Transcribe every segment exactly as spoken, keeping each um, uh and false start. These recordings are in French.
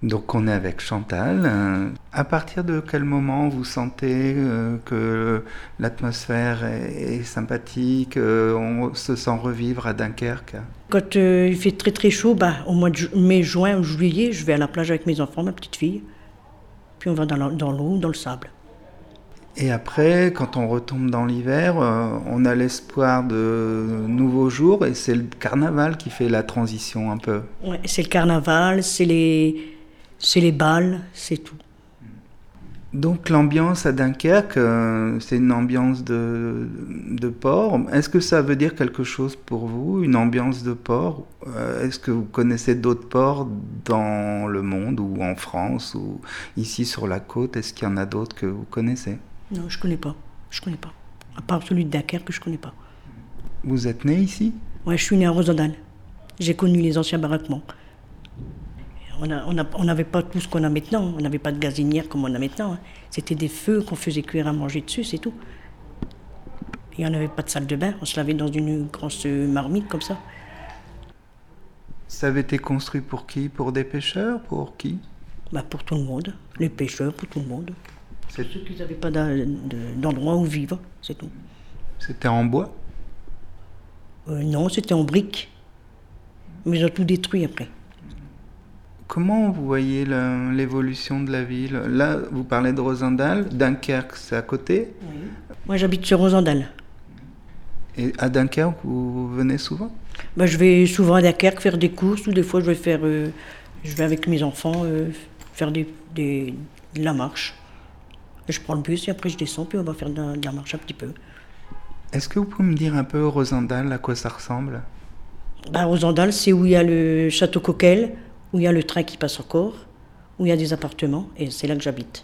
Donc on est avec Chantal. Euh, à partir de quel moment vous sentez euh, que l'atmosphère est, est sympathique, euh, on se sent revivre à Dunkerque? Quand euh, il fait très très chaud, bah, au mois de ju- mai, juin ou juillet, je vais à la plage avec mes enfants, ma petite fille. Puis on va dans, la- dans l'eau, dans le sable. Et après, quand on retombe dans l'hiver, euh, on a l'espoir de nouveaux jours et c'est le carnaval qui fait la transition un peu. Ouais, c'est le carnaval, c'est les, c'est les balles, c'est tout. Donc l'ambiance à Dunkerque, euh, c'est une ambiance de, de port. Est-ce que ça veut dire quelque chose pour vous, une ambiance de port? Euh, Est-ce que vous connaissez d'autres ports dans le monde ou en France ou ici sur la côte? Est-ce qu'il y en a d'autres que vous connaissez? Non, je connais pas. Je connais pas. À part celui de Dunkerque, je connais pas. Vous êtes né ici? Ouais, je suis née à Rosendal. J'ai connu les anciens baraquements. On a- on a- on n'avait pas tout ce qu'on a maintenant. On n'avait pas de gazinière comme on a maintenant, hein. C'était des feux qu'on faisait cuire à manger dessus, c'est tout. Et on n'avait pas de salle de bain. On se lavait dans une grosse marmite comme ça. Ça avait été construit pour qui? Pour des pêcheurs? Pour qui? Bah, pour tout le monde. Les pêcheurs, pour tout le monde. C'est- Ceux qui n'avaient pas d'a- de- d'endroit où vivre, c'est tout. C'était en bois? Euh, non, c'était en briques. Mais ils ont tout détruit après. Comment vous voyez la- l'évolution de la ville? Là, vous parlez de Rosendal, Dunkerque, c'est à côté. Moi, j'habite sur Rosendal. Et à Dunkerque, vous venez souvent? Bah, je vais souvent à Dunkerque faire des courses ou des fois je vais faire, euh, je vais avec mes enfants euh, faire des, des- de la marche. Et je prends le bus et après je descends puis on va faire de la, de la marche un petit peu. Est-ce que vous pouvez me dire un peu Rosendal, à quoi ça ressemble? Bah, Rosendal, c'est où il y a le château Coquel, où il y a le train qui passe encore, où il y a des appartements et c'est là que j'habite.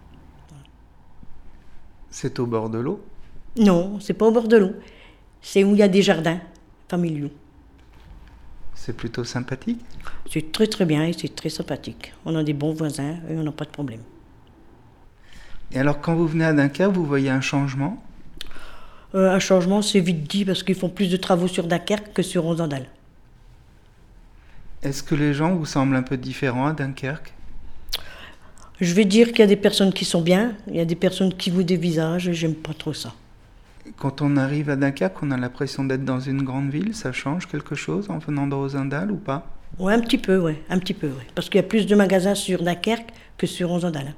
C'est au bord de l'eau? Non, c'est pas au bord de l'eau. C'est où il y a des jardins familiaux. C'est plutôt sympathique? C'est très très bien et c'est très sympathique. On a des bons voisins et on n'a pas de problème. Et alors, quand vous venez à Dunkerque, vous voyez un changement? Euh, un changement, c'est vite dit parce qu'ils font plus de travaux sur Dunkerque que sur Rosendal. Est-ce que les gens vous semblent un peu différents à Dunkerque? Je vais dire qu'il y a des personnes qui sont bien, il y a des personnes qui vouent des visages et j'aime pas trop ça. Quand on arrive à Dunkerque, on a l'impression d'être dans une grande ville. Ça change quelque chose en venant de Rosendal ou pas? Ouais, un petit peu, ouais, un petit peu, ouais. Parce qu'il y a plus de magasins sur Dunkerque que sur Rosendal.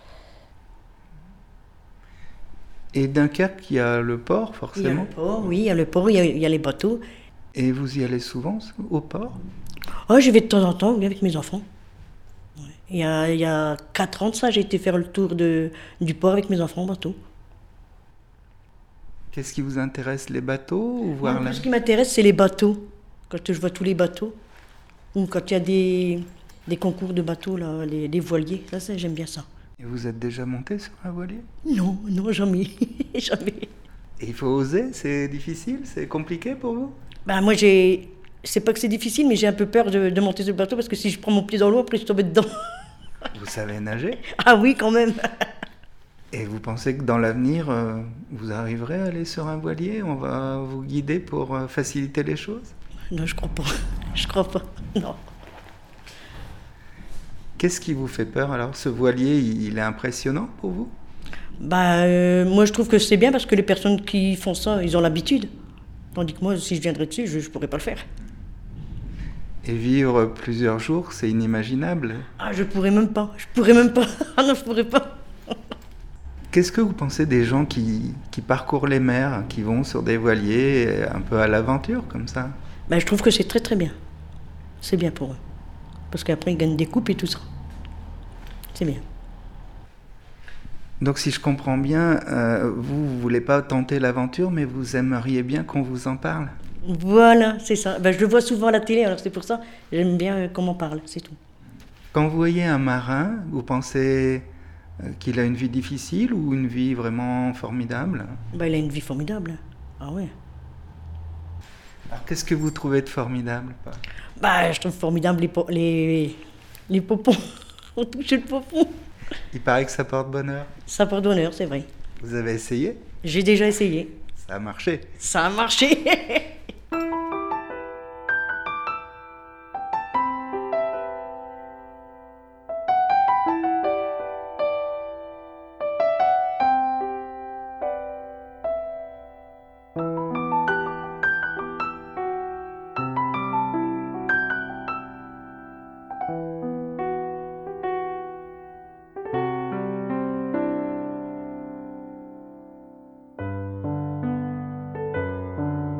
Et Dunkerque, il y a le port, Il y a forcément. le port, oui, il y a le port, il y a, il y a les bateaux. Et vous y allez souvent au port? Oh, j'y vais de temps en temps, oui, avec mes enfants. Ouais. Il y a, il y a quatre ans de ça, j'ai été faire le tour de, du port avec mes enfants en bateau. Qu'est-ce qui vous intéresse, les bateaux ou voir Moi, la... Ce qui m'intéresse, c'est les bateaux. Quand je vois tous les bateaux, ou quand il y a des, des concours de bateaux, là, les, les voiliers, ça, ça, j'aime bien ça. Et vous êtes déjà monté sur un voilier? Non, non, jamais, jamais. Et il faut oser, c'est difficile, c'est compliqué pour vous? Ben, moi, j'ai... C'est pas que c'est difficile, mais j'ai un peu peur de, de monter sur le bateau parce que si je prends mon pied dans l'eau, après je tombe dedans. Vous savez nager? Ah oui, quand même. Et vous pensez que dans l'avenir, euh, vous arriverez à aller sur un voilier? On va vous guider pour euh, faciliter les choses? Non, je crois pas. Je crois pas, non. Qu'est-ce qui vous fait peur alors? Ce voilier, il il est impressionnant pour vous? Bah, euh, moi, je trouve que c'est bien parce que les personnes qui font ça, ils ont l'habitude. Tandis que moi, si je viendrais dessus, je ne pourrais pas le faire. Et vivre plusieurs jours, c'est inimaginable. Ah, je pourrais même pas. Je pourrais même pas. Ah non, je pourrais pas. Qu'est-ce que vous pensez des gens qui, qui parcourent les mers, qui vont sur des voiliers un peu à l'aventure comme ça? Bah, je trouve que c'est très très bien. C'est bien pour eux. Parce qu'après, ils gagnent des coupes et tout ça. C'est bien. Donc si je comprends bien, euh, vous ne voulez pas tenter l'aventure, mais vous aimeriez bien qu'on vous en parle? Voilà, c'est ça. Bah, je le vois souvent à la télé, alors c'est pour ça. J'aime bien euh, qu'on m'en parle, c'est tout. Quand vous voyez un marin, vous pensez euh, qu'il a une vie difficile ou une vie vraiment formidable? Bah, il a une vie formidable. Ah ouais. Alors qu'est-ce que vous trouvez de formidable? Bah, je trouve formidable les, po- les, les popons. On touche le popon. Il paraît que ça porte bonheur. Ça porte bonheur, c'est vrai. Vous avez essayé? J'ai déjà essayé. Ça a marché. Ça a marché.